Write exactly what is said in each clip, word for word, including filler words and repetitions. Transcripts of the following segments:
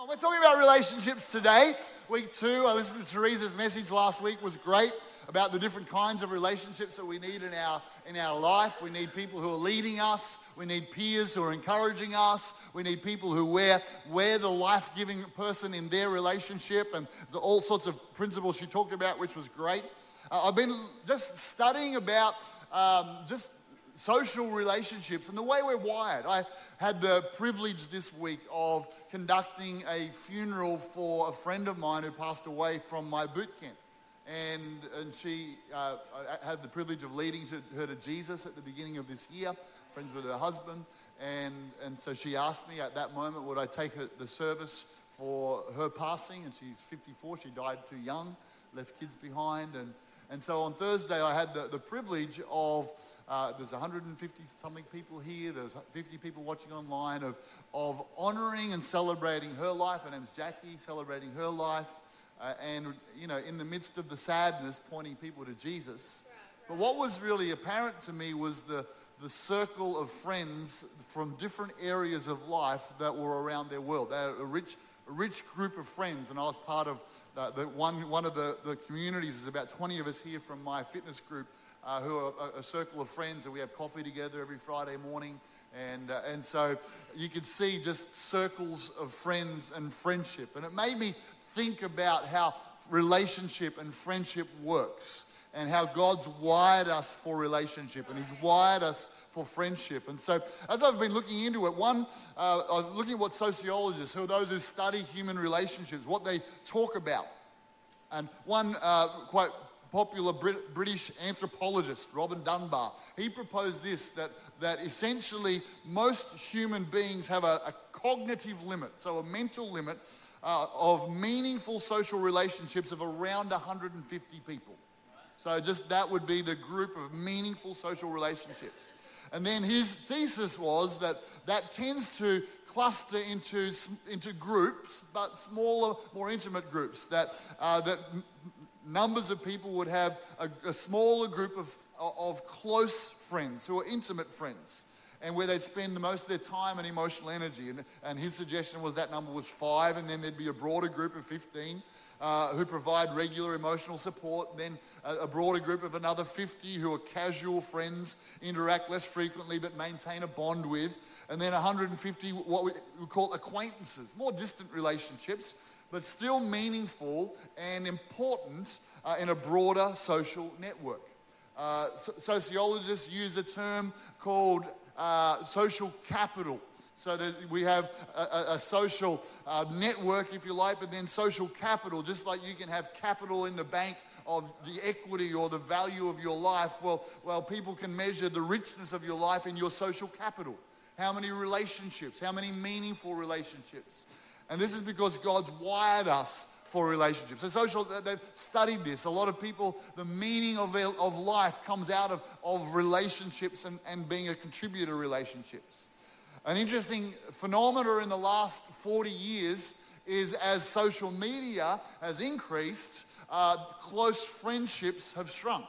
We're talking about relationships today. Week two, I listened to Teresa's message last week, was great about the different kinds of relationships that we need in our in our life. We need people who are leading us. We need peers who are encouraging us. We need people who wear, wear the life-giving person in their relationship. And there's all sorts of principles she talked about, which was great. Uh, I've been just studying about um, just social relationships and the way we're wired. I had the privilege this week of conducting a funeral for a friend of mine who passed away from my boot camp. And, and she uh, had the privilege of leading to, her to Jesus at the beginning of this year, friends with her husband. And, and so she asked me at that moment, would I take her, the service for her passing? And she's fifty-four, she died too young, left kids behind. And, and so on Thursday, I had the, the privilege of, uh, there's one hundred fifty something people here, there's fifty people watching online, of, of honoring and celebrating her life. Her name's Jackie, celebrating her life. Uh, and, you know, in the midst of the sadness, pointing people to Jesus. But what was really apparent to me was the, the circle of friends from different areas of life that were around their world. They had a rich, a rich group of friends, and I was part of the, the one, one of the, the communities. There's about twenty of us here from my fitness group uh, who are a, a circle of friends, and we have coffee together every Friday morning. And, uh, and so you could see just circles of friends and friendship. And it made me think about how relationship and friendship works and how God's wired us for relationship and He's wired us for friendship. And so as I've been looking into it, one, uh, I was looking at what sociologists, who are those who study human relationships, what they talk about. And one uh, quite popular Brit- British anthropologist, Robin Dunbar, he proposed this, that, that essentially most human beings have a, a cognitive limit, so a mental limit, Uh, of meaningful social relationships of around one hundred fifty people. So just that would be the group of meaningful social relationships. And then his thesis was that that tends to cluster into, into groups, but smaller, more intimate groups, that, uh, that m- numbers of people would have a, a smaller group of, of close friends who are intimate friends, and where they'd spend the most of their time and emotional energy. And, and his suggestion was that number was five, and then there'd be a broader group of fifteen uh, who provide regular emotional support, then a, a broader group of another fifty who are casual friends, interact less frequently but maintain a bond with, and then one hundred fifty what we, we call acquaintances, more distant relationships, but still meaningful and important uh, in a broader social network. Uh, so- sociologists use a term called Uh, social capital. So that we have a, a, a social uh, network, if you like, but then social capital, just like you can have capital in the bank of the equity or the value of your life. Well, well, people can measure the richness of your life in your social capital. How many relationships, how many meaningful relationships. And this is because God's wired us for relationships. So social, they've studied this. A lot of people, the meaning of their, of life comes out of, of relationships and, and being a contributor relationships. An interesting phenomenon in the last forty years is as social media has increased, uh, close friendships have shrunk.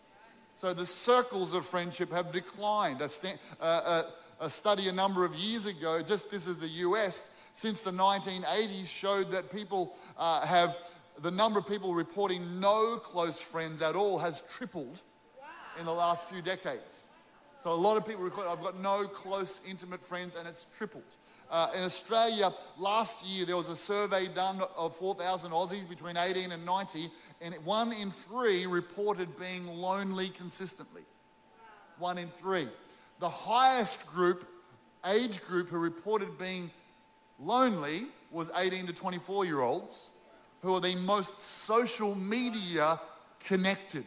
So the circles of friendship have declined. A, st- uh, a, a study a number of years ago, just this is the U S, since the nineteen eighties showed that people uh, have, the number of people reporting no close friends at all has tripled in the last few decades. So a lot of people record, I've got no close, intimate friends, and it's tripled. Uh, in Australia, last year there was a survey done of four thousand Aussies between eighteen and ninety, and one in three reported being lonely consistently. One in three. The highest group, age group who reported being lonely was eighteen to twenty-four year olds who are the most social media connected.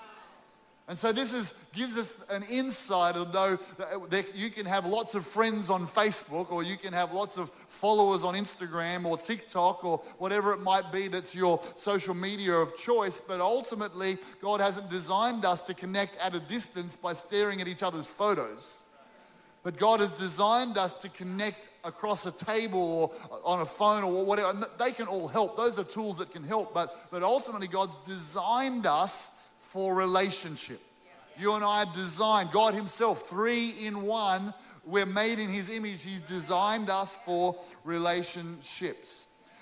And so this is, gives us an insight, although that you can have lots of friends on Facebook, or you can have lots of followers on Instagram or TikTok or whatever it might be that's your social media of choice, but ultimately God hasn't designed us to connect at a distance by staring at each other's photos. But God has designed us to connect across a table or on a phone or whatever. And they can all help. Those are tools that can help. But, but ultimately, God's designed us for relationship. You and I are designed. God Himself, three in one. We're made in His image. He's designed us for relationships.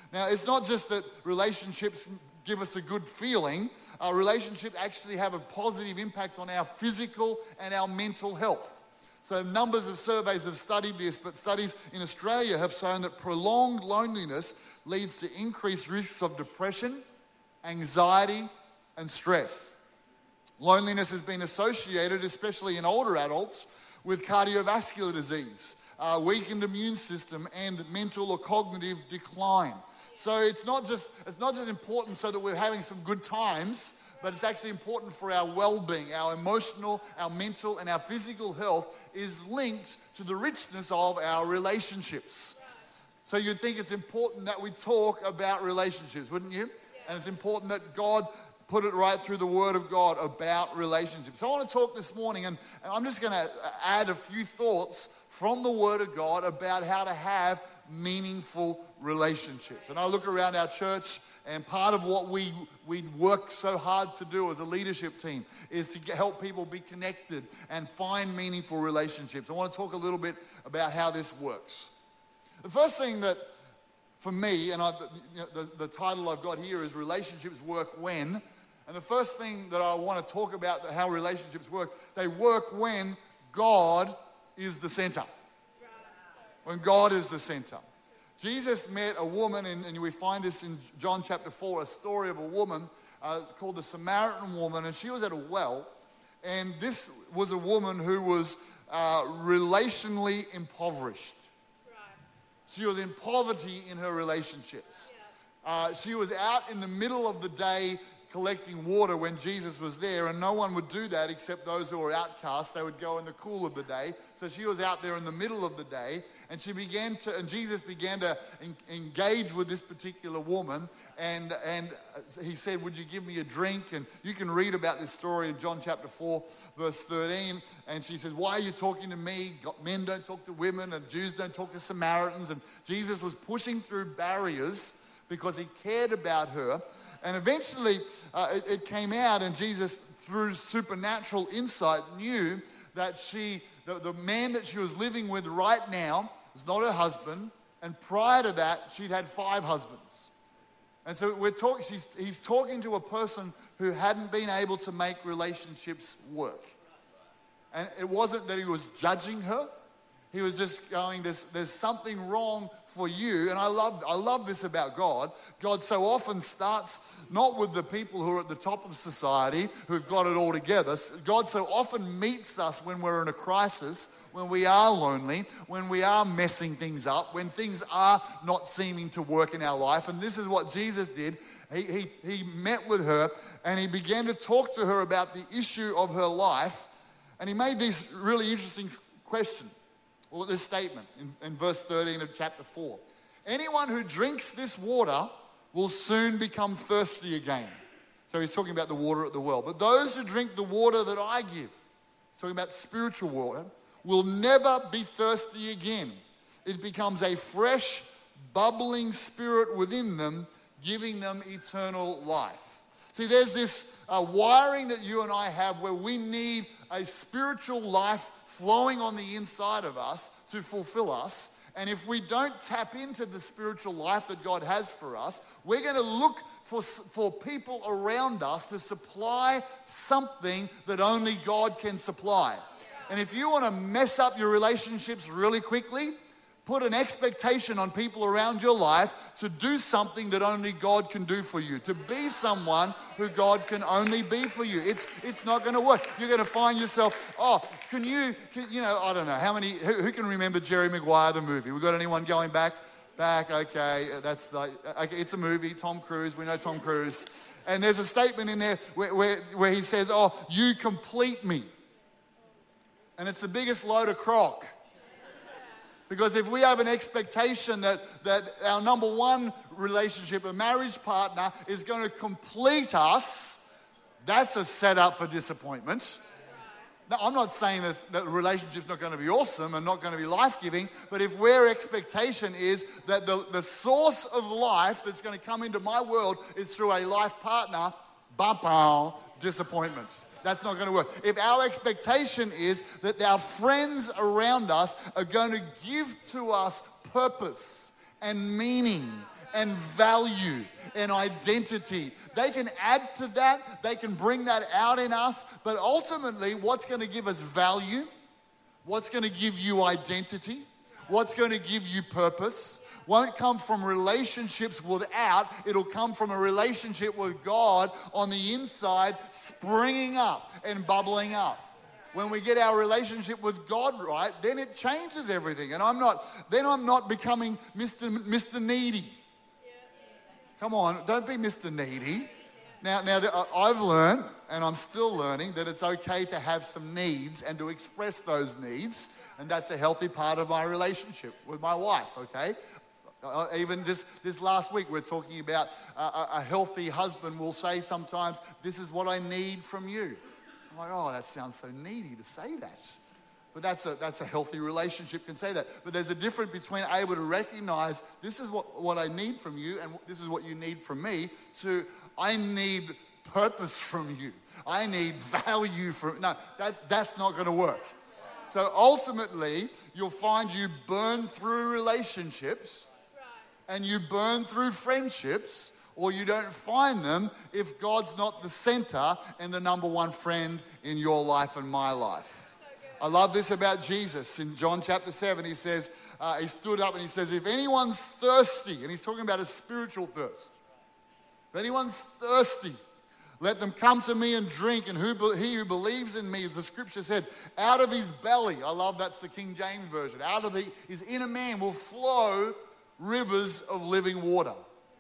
Now, it's not just that relationships give us a good feeling. Our relationships actually have a positive impact on our physical and our mental health. So numbers of surveys have studied this, but studies in Australia have shown that prolonged loneliness leads to increased risks of depression, anxiety, and stress. Loneliness has been associated, especially in older adults, with cardiovascular disease, uh, weakened immune system, and mental or cognitive decline. So it's not just it's not just important so that we're having some good times, but it's actually important for our well-being. Our emotional, our mental, and our physical health is linked to the richness of our relationships. So you'd think it's important that we talk about relationships, wouldn't you? And it's important that God put it right through the Word of God about relationships. So I want to talk this morning, and I'm just going to add a few thoughts from the Word of God about how to have meaningful relationships. And I look around our church, and part of what we, we work so hard to do as a leadership team is to help people be connected and find meaningful relationships. I want to talk a little bit about how this works. The first thing that, for me, and I, you know, the, the title I've got here is Relationships Work When. And the first thing that I want to talk about how relationships work, they work when God is the center. When God is the center. Jesus met a woman, and, and we find this in John chapter four, a story of a woman uh, called the Samaritan woman, and she was at a well, and this was a woman who was uh, relationally impoverished. She was in poverty in her relationships. Uh, she was out in the middle of the day collecting water when Jesus was there, and no one would do that except those who were outcasts. They would go in the cool of the day. So she was out there in the middle of the day, and she began to, and Jesus began to en- engage with this particular woman, and and he said, "Would you give me a drink?" And you can read about this story in John chapter four, verse thirteen. And she says, "Why are you talking to me? Men don't talk to women, and Jews don't talk to Samaritans." And Jesus was pushing through barriers because he cared about her. And eventually uh, it, it came out, and Jesus, through supernatural insight, knew that she, the, the man that she was living with right now was not her husband, and prior to that, she'd had five husbands. And so we're talking. She's, he's talking to a person who hadn't been able to make relationships work. And it wasn't that he was judging her. He was just going, there's, there's something wrong for you. And I love, I love this about God. God so often starts not with the people who are at the top of society, who've got it all together. God so often meets us when we're in a crisis, when we are lonely, when we are messing things up, when things are not seeming to work in our life. And this is what Jesus did. He, he, he met with her, and he began to talk to her about the issue of her life. And he made this really interesting question. Well, this statement in, in verse thirteen of chapter four. Anyone who drinks this water will soon become thirsty again. So he's talking about the water at the well. But those who drink the water that I give, he's talking about spiritual water, will never be thirsty again. It becomes a fresh, bubbling spirit within them, giving them eternal life. See, there's this uh, wiring that you and I have where we need a spiritual life flowing on the inside of us to fulfill us. And if we don't tap into the spiritual life that God has for us, we're going to look for, for people around us to supply something that only God can supply. And if you want to mess up your relationships really quickly, put an expectation on people around your life to do something that only God can do for you, to be someone who God can only be for you. It's it's not going to work. You're going to find yourself, oh, can you, can, you know, I don't know, how many, who, who can remember Jerry Maguire, the movie? We got anyone going back? Back, okay, that's the, okay, it's a movie, Tom Cruise, we know Tom Cruise. And there's a statement in there where, where, where he says, oh, you complete me. And it's the biggest load of crock. Because if we have an expectation that, that our number one relationship, a marriage partner, is going to complete us, that's a setup for disappointment. Now, I'm not saying that, that the relationship's not going to be awesome and not going to be life-giving, but if our expectation is that the, the source of life that's going to come into my world is through a life partner, bam, disappointment. That's not going to work. If our expectation is that our friends around us are going to give to us purpose and meaning and value and identity. They can add to that, they can bring that out in us, but ultimately what's going to give us value, what's going to give you identity, what's going to give you purpose, won't come from relationships without, it'll come from a relationship with God on the inside, springing up and bubbling up. When we get our relationship with God right, then it changes everything. And I'm not, then I'm not becoming Mister Mister Needy. Come on, don't be Mister Needy. Now, now I've learned, and I'm still learning, that it's okay to have some needs and to express those needs. And that's a healthy part of my relationship with my wife, okay? Uh, even this, this last week, we're talking about uh, a healthy husband will say sometimes, this is what I need from you. I'm like, oh, that sounds so needy to say that. But that's a, that's a healthy relationship can say that. But there's a difference between able to recognize this is what, what I need from you and this is what you need from me to I need purpose from you. I need value from, no, that's, that's not going to work. So ultimately, you'll find you burn through relationships and you burn through friendships, or you don't find them if God's not the center and the number one friend in your life and my life. I love this about Jesus. In John chapter seven, he says, uh, he stood up and he says, if anyone's thirsty, and he's talking about a spiritual thirst. If anyone's thirsty, let them come to me and drink, and who be- he who believes in me, as the scripture said, out of his belly, I love that's the King James version, out of the, his inner man will flow rivers of living water.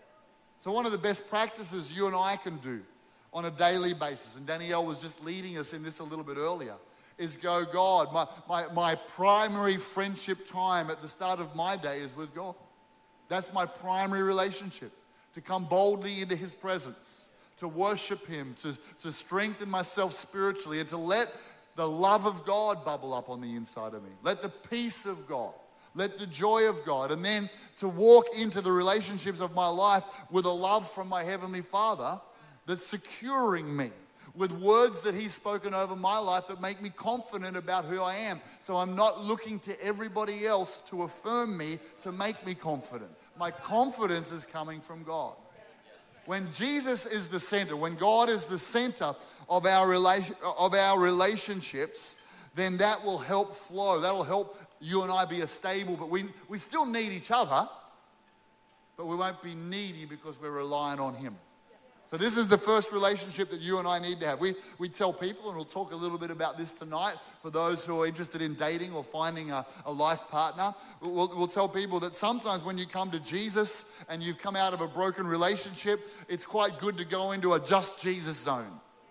So one of the best practices you and I can do on a daily basis, and Danielle was just leading us in this a little bit earlier, is go, God, my, my, my primary friendship time at the start of my day is with God. That's my primary relationship, to come boldly into his presence, to worship him, to, to strengthen myself spiritually, and to let the love of God bubble up on the inside of me. Let the peace of God, let the joy of God, and then to walk into the relationships of my life with a love from my Heavenly Father that's securing me with words that he's spoken over my life that make me confident about who I am. So I'm not looking to everybody else to affirm me, to make me confident. My confidence is coming from God. When Jesus is the center, when God is the center of our relation, of our relationships, then that will help flow. That'll help you and I be a stable, but we, we still need each other, but we won't be needy because we're relying on him. So this is the first relationship that you and I need to have. We, we tell people, and we'll talk a little bit about this tonight, for those who are interested in dating or finding a, a life partner, we'll, we'll tell people that sometimes when you come to Jesus and you've come out of a broken relationship, it's quite good to go into a just Jesus zone.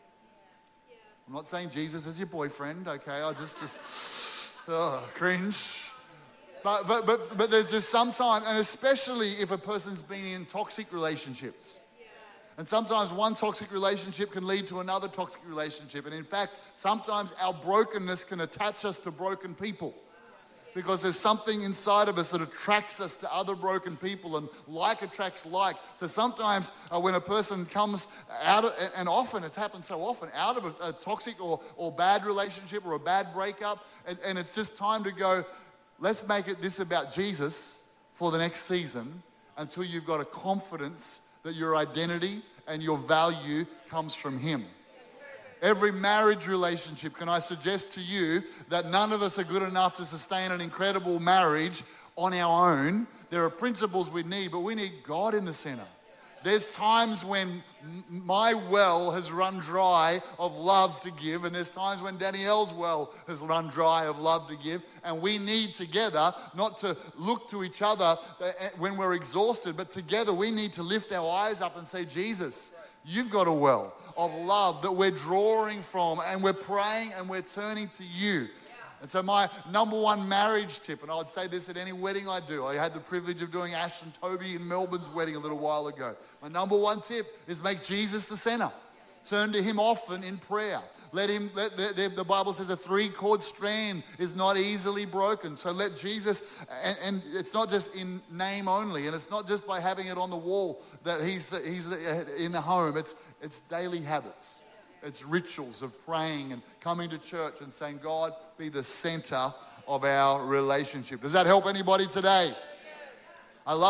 I'm not saying Jesus is your boyfriend, okay? I just, just oh, cringe. But, but, but, but there's just sometimes, and especially if a person's been in toxic relationships. And sometimes one toxic relationship can lead to another toxic relationship. And in fact, sometimes our brokenness can attach us to broken people. Because there's something inside of us that attracts us to other broken people, and like attracts like. So sometimes uh, when a person comes out of, and often, it's happened so often, out of a, a toxic or, or bad relationship or a bad breakup, and, and it's just time to go, let's make it this about Jesus for the next season until you've got a confidence that your identity and your value comes from him. Every marriage relationship, can I suggest to you that none of us are good enough to sustain an incredible marriage on our own. There are principles we need, but we need God in the center. There's times when my well has run dry of love to give, and there's times when Danielle's well has run dry of love to give, and we need together not to look to each other when we're exhausted, but together we need to lift our eyes up and say, Jesus, you've got a well of love that we're drawing from, and we're praying and we're turning to you. And so my number one marriage tip, and I would say this at any wedding I do. I had the privilege of doing Ash and Toby in Melbourne's wedding a little while ago. My number one tip is make Jesus the center. Turn to him often in prayer. Let him, let, the, the, the Bible says a three-chord strand is not easily broken. So let Jesus, and, and it's not just in name only, and it's not just by having it on the wall that he's, the, he's the, in the home. It's, it's daily habits. It's rituals of praying and coming to church and saying, God, be the center of our relationship. Does that help anybody today? I love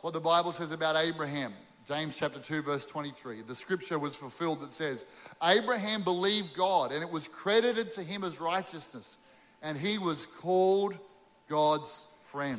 what the Bible says about Abraham. James chapter two, verse twenty-three. The scripture was fulfilled that says, Abraham believed God, and it was credited to him as righteousness, and he was called God's friend.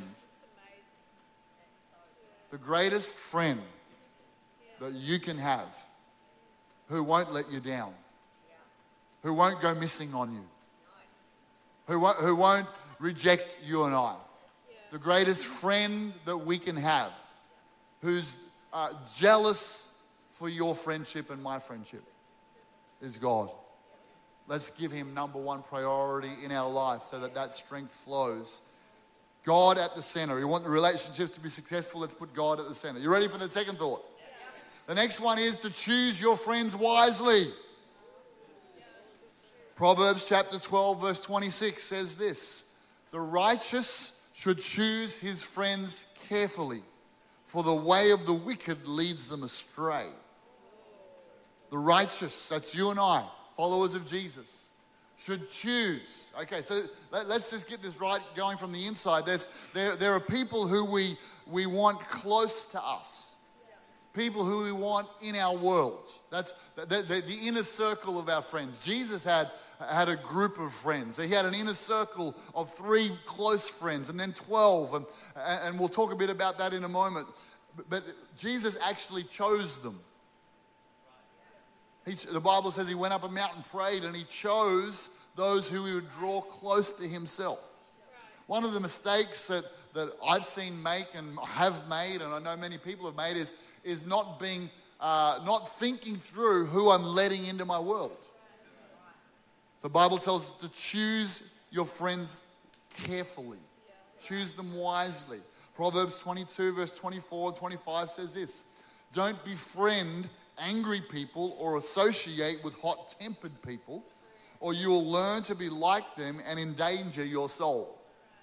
The greatest friend that you can have, who won't let you down, who won't go missing on you, who won't, who won't reject you and I. The greatest friend that we can have, who's uh, jealous for your friendship and my friendship, is God. Let's give him number one priority in our life so that that strength flows. God at the center. You want the relationships to be successful? Let's put God at the center. You ready for the second thought? The next one is to choose your friends wisely. Proverbs chapter twelve, verse twenty-six says this, the righteous should choose his friends carefully, for the way of the wicked leads them astray. The righteous, that's you and I, followers of Jesus, should choose. Okay, so let, let's just get this right going from the inside. There's, there, there are people who we, we want close to us. People who we want in our world. That's the, the, the inner circle of our friends. Jesus had, had a group of friends. He had an inner circle of three close friends and then twelve. And, and we'll talk a bit about that in a moment. But, but Jesus actually chose them. He, the Bible says he went up a mountain, prayed, and he chose those who he would draw close to himself. One of the mistakes that, that I've seen make and have made, and I know many people have made, is, is not being, uh, not thinking through who I'm letting into my world. So the Bible tells us to choose your friends carefully. Choose them wisely. Proverbs twenty-two, verse twenty-four and twenty-five says this, don't befriend angry people or associate with hot-tempered people, or you will learn to be like them and endanger your soul.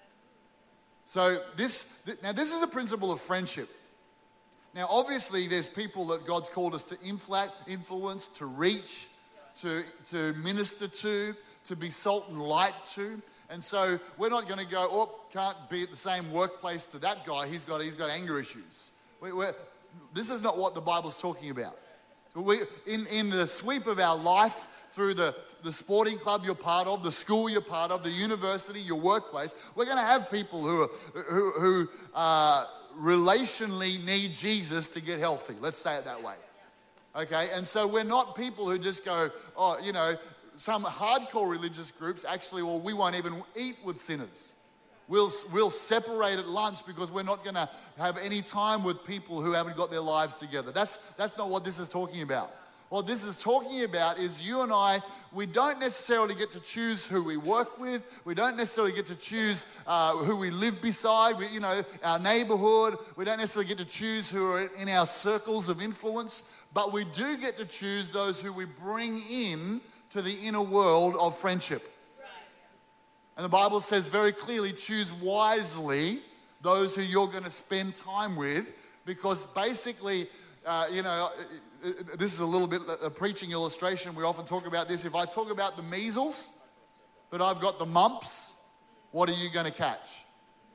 So this, now this is a principle of friendship. Now obviously there's people that God's called us to influence, to reach, to, to minister to, to be salt and light to. And so we're not going to go, oh, can't be at the same workplace to that guy, he's got, he's got anger issues. We, we're, this is not what the Bible's talking about. So we, in, in the sweep of our life, through the, the sporting club you're part of, the school you're part of, the university, your workplace, we're going to have people who, are, who, who uh, relationally need Jesus to get healthy. Let's say it that way. Okay, and so we're not people who just go, oh, you know, some hardcore religious groups actually, well, we won't even eat with sinners. We'll, we'll separate at lunch because we're not going to have any time with people who haven't got their lives together. That's, that's not what this is talking about. What this is talking about is you and I, we don't necessarily get to choose who we work with. We don't necessarily get to choose uh, who we live beside, we, you know, our neighborhood. We don't necessarily get to choose who are in our circles of influence, but we do get to choose those who we bring in to the inner world of friendship. And the Bible says very clearly, choose wisely those who you're going to spend time with, because basically, uh, you know, this is a little bit a preaching illustration. We often talk about this. If I talk about the measles, but I've got the mumps, what are you going to catch?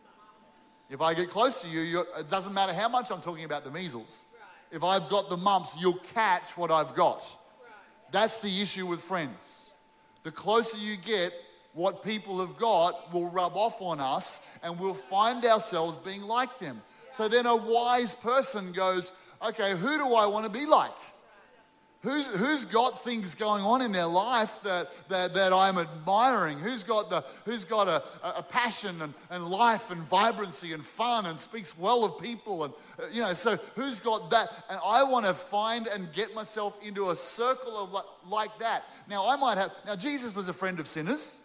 If I get close to you, you're, it doesn't matter how much I'm talking about the measles. If I've got the mumps, you'll catch what I've got. That's the issue with friends. The closer you get, what people have got will rub off on us, and we'll find ourselves being like them. So then a wise person goes, okay, who do I want to be like? Who's, who's got things going on in their life that, that, that I'm admiring? Who's got, the, who's got a, a passion and, and life and vibrancy and fun and speaks well of people? And, you know, so who's got that? And I want to find and get myself into a circle of like, like that. Now, I might have, now Jesus was a friend of sinners.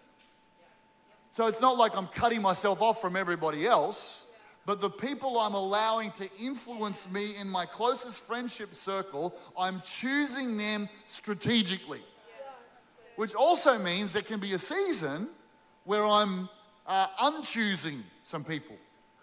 So it's not like I'm cutting myself off from everybody else, but the people I'm allowing to influence me in my closest friendship circle, I'm choosing them strategically. Which also means there can be a season where I'm uh, unchoosing some people,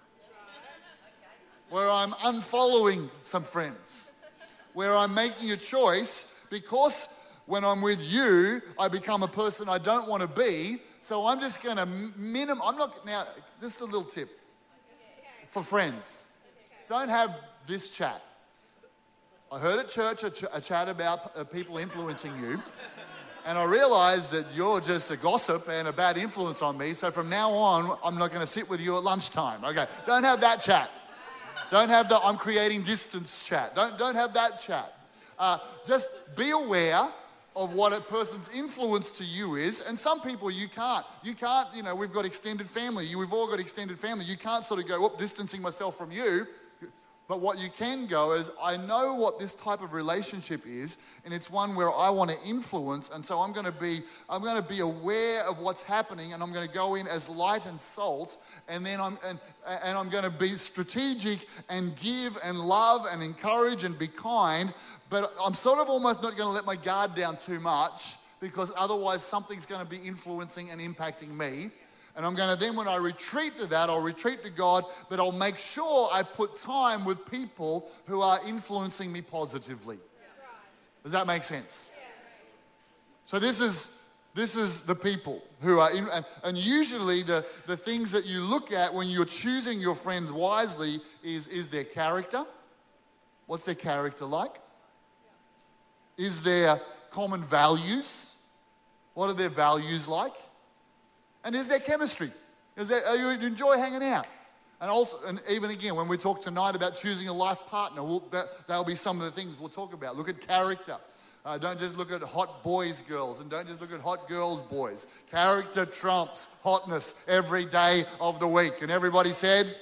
where I'm unfollowing some friends, where I'm making a choice because when I'm with you, I become a person I don't want to be. So I'm just going to minimum, I'm not, now, this is a little tip for friends. don't have this chat. I heard at church a, ch- a chat about uh, people influencing you, and I realized that you're just a gossip and a bad influence on me, so from now on, I'm not going to sit with you at lunchtime. Okay, don't have that chat. Don't have the I'm creating distance chat. Don't, don't have that chat. Uh, just be aware of what a person's influence to you is, and some people you can't. You can't, you know, we've got extended family. You, we've all got extended family. You can't sort of go, oh, distancing myself from you. But what you can go is, I know what this type of relationship is, and it's one where I want to influence, and so I'm going to be, I'm going to be aware of what's happening, and I'm going to go in as light and salt, and then I'm and and I'm going to be strategic and give and love and encourage and be kind. But I'm sort of almost not going to let my guard down too much, because otherwise something's going to be influencing and impacting me. And I'm going to then, when I retreat to that, I'll retreat to God, but I'll make sure I put time with people who are influencing me positively. Does that make sense? So this is this is the people who are in, and, and usually the, the things that you look at when you're choosing your friends wisely is, is their character. What's their character like? Is there common values? What are their values like? And is there chemistry? Is there, are you enjoy hanging out? And also, and even again, when we talk tonight about choosing a life partner, we'll, that, that'll be some of the things we'll talk about. Look at character. Uh, don't just look at hot boys, girls, and don't just look at hot girls, boys. Character trumps hotness every day of the week. And everybody said? Amen.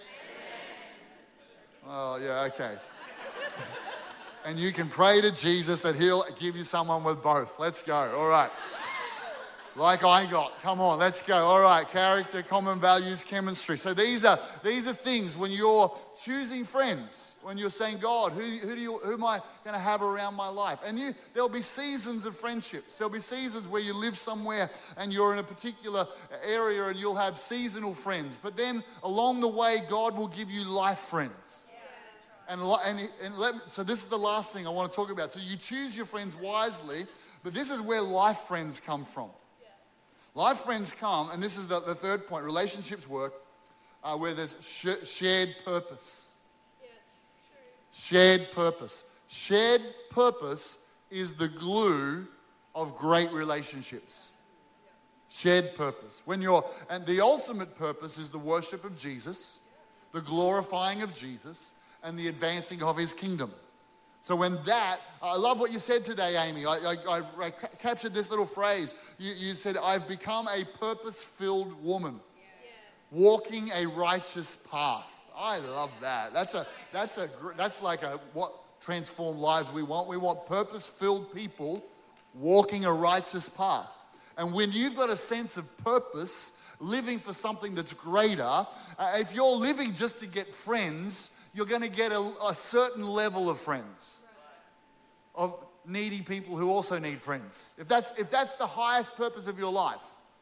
Oh, yeah, okay. And you can pray to Jesus that he'll give you someone with both. Let's go. All right. Like I got. Come on, let's go. All right, character, common values, chemistry. So these are these are things when you're choosing friends, when you're saying, God, who, who do you who am I going to have around my life? And you there'll be seasons of friendships. There'll be seasons where you live somewhere and you're in a particular area and you'll have seasonal friends. But then along the way, God will give you life friends. And, and, and let, so this is the last thing I want to talk about. So you choose your friends wisely, but this is where life friends come from. Life friends come, and this is the, the third point, relationships work, uh, where there's sh- shared purpose. Yeah, shared purpose. Shared purpose is the glue of great relationships. Shared purpose. When you're, and the ultimate purpose is the worship of Jesus, the glorifying of Jesus, and the advancing of his kingdom. So when that, I love what you said today, Amy. I, I, I've I ca- captured this little phrase. You, you said, I've become a purpose-filled woman, yeah. walking a righteous path. I love that. That's a that's a that's like a what transformed lives we want. We want purpose-filled people walking a righteous path. And when you've got a sense of purpose, living for something that's greater, uh, if you're living just to get friends, you're going to get a, a certain level of friends, of needy people who also need friends. If that's if that's the highest purpose of your life.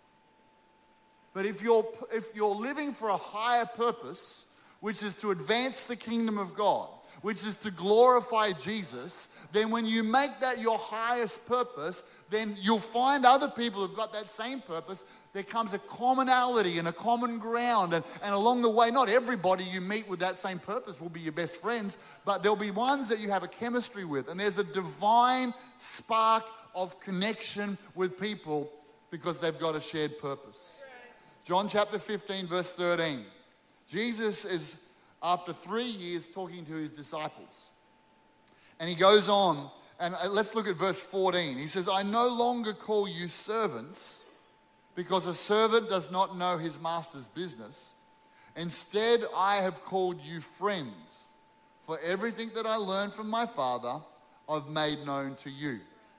But if you're if you're living for a higher purpose, which is to advance the kingdom of God, which is to glorify Jesus, then when you make that your highest purpose, then you'll find other people who've got that same purpose. There comes a commonality and a common ground. And, and along the way, not everybody you meet with that same purpose will be your best friends, but there'll be ones that you have a chemistry with. And there's a divine spark of connection with people because they've got a shared purpose. John chapter fifteen, verse thirteen. Jesus is, after three years, talking to his disciples. And he goes on, and let's look at verse fourteen. He says, I no longer call you servants, because a servant does not know his master's business. Instead, I have called you friends, for everything that I learned from my Father, I've made known to you.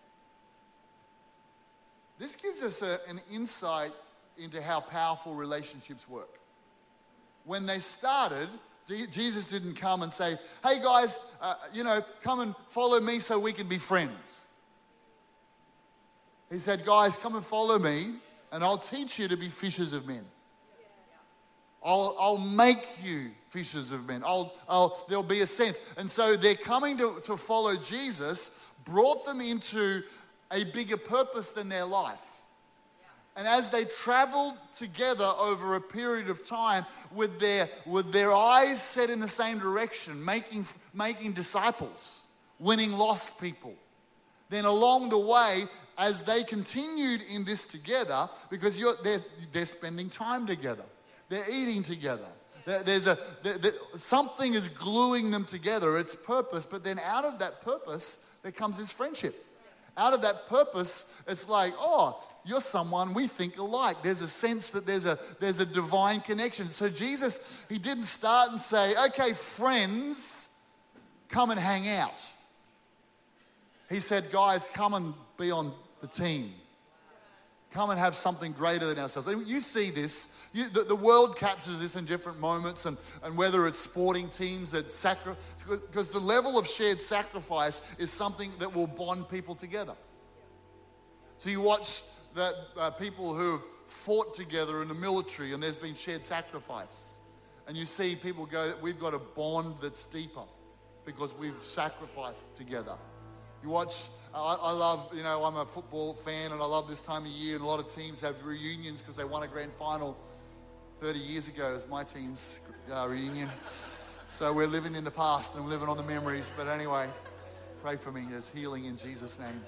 This gives us a, an insight into how powerful relationships work. When they started, Jesus didn't come and say, hey guys, uh, you know, come and follow me so we can be friends. He said, guys, come and follow me and I'll teach you to be fishers of men. I'll, I'll make you fishers of men. I'll, I'll, there'll be a sense. And so they're coming to, to follow Jesus, brought them into a bigger purpose than their life. And as they traveled together over a period of time with their, with their eyes set in the same direction, making, making disciples, winning lost people, then along the way, as they continued in this together, because you're, they're, they're spending time together, they're eating together, there, there's a, there, there, something is gluing them together, it's purpose, but then out of that purpose, there comes this friendship. Out of that purpose, it's like, oh, you're someone we think alike. There's a sense that there's a, there's a divine connection. So Jesus, he didn't start and say, okay, friends, come and hang out. He said, guys, come and be on the team. Come and have something greater than ourselves. And you see this, you, the, the world captures this in different moments, and, and whether it's sporting teams that sacrifice, because the level of shared sacrifice is something that will bond people together. So you watch that uh, people who've fought together in the military and there's been shared sacrifice. And you see people go, we've got a bond that's deeper because we've sacrificed together. You watch, I, I love, you know, I'm a football fan and I love this time of year, and a lot of teams have reunions because they won a grand final thirty years ago as my team's uh, reunion. So we're living in the past and we're living on the memories. But anyway, pray for me. There's healing in Jesus' name.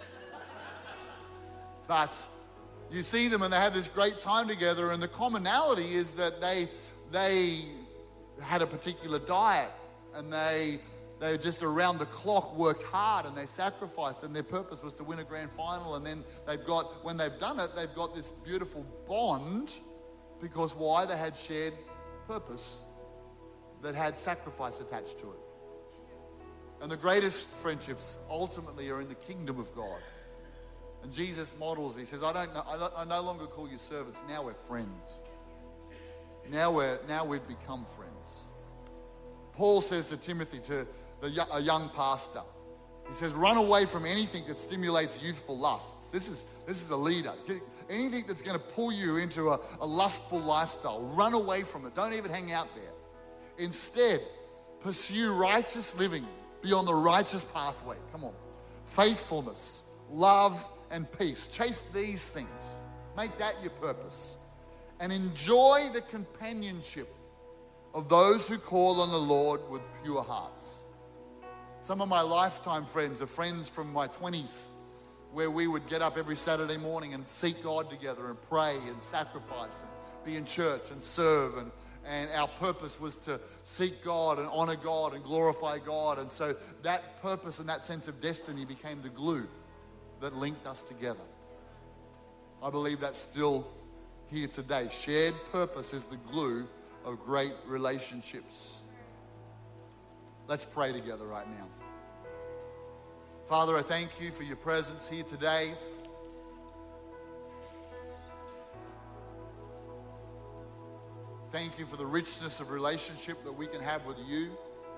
But you see them and they have this great time together, and the commonality is that they, they had a particular diet, and they They just around the clock worked hard, and they sacrificed, and their purpose was to win a grand final. And then they've got, when they've done it, they've got this beautiful bond because why? They had shared purpose that had sacrifice attached to it. And the greatest friendships ultimately are in the kingdom of God. And Jesus models, he says, I don't know, I, don't, I no longer call you servants, now we're friends. Now we're, now we've become friends. Paul says to Timothy, to the, a young pastor, he says, run away from anything that stimulates youthful lusts. This is, this is a leader. Anything that's going to pull you into a, a lustful lifestyle, run away from it. Don't even hang out there. Instead, pursue righteous living. Be on the righteous pathway. Come on. Faithfulness, love, and peace. Chase these things. Make that your purpose. And enjoy the companionship of those who call on the Lord with pure hearts. Some of my lifetime friends are friends from my twenties, where we would get up every Saturday morning and seek God together and pray and sacrifice and be in church and serve. And, and our purpose was to seek God and honor God and glorify God. And so that purpose and that sense of destiny became the glue that linked us together. I believe that's still here today. Shared purpose is the glue of great relationships. Let's pray together right now. Father, I thank you for your presence here today. Thank you for the richness of relationship that we can have with you.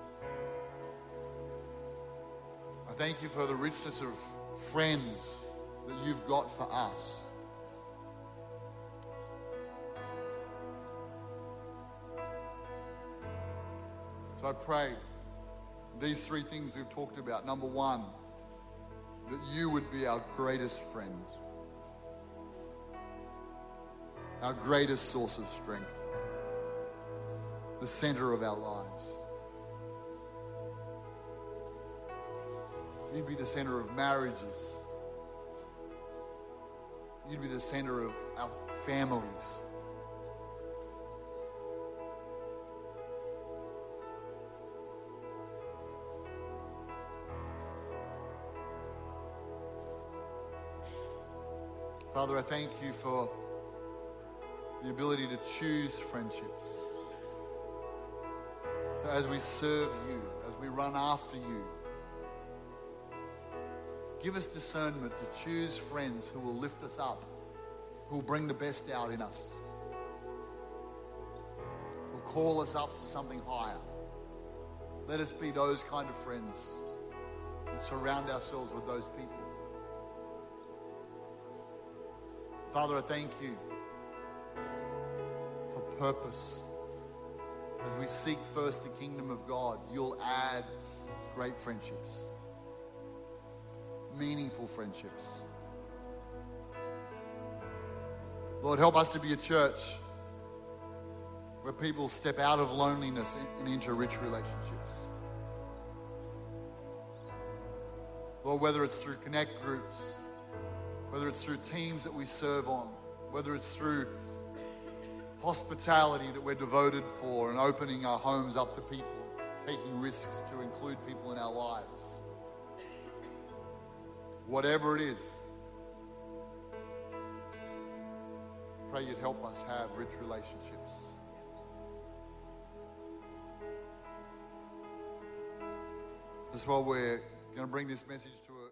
I thank you for the richness of friends that you've got for us. So I pray these three things we've talked about. Number one, that you would be our greatest friend, our greatest source of strength, the center of our lives. You'd be the center of marriages. You'd be the center of our families. Father, I thank you for the ability to choose friendships. So as we serve you, as we run after you, give us discernment to choose friends who will lift us up, who will bring the best out in us, who will call us up to something higher. Let us be those kind of friends and surround ourselves with those people. Father, I thank you for purpose. As we seek first the kingdom of God, you'll add great friendships, meaningful friendships. Lord, help us to be a church where people step out of loneliness and into rich relationships. Lord, whether it's through connect groups, whether it's through teams that we serve on, whether it's through hospitality that we're devoted for and opening our homes up to people, taking risks to include people in our lives. Whatever it is, pray you'd help us have rich relationships. That's why we're going to bring this message to a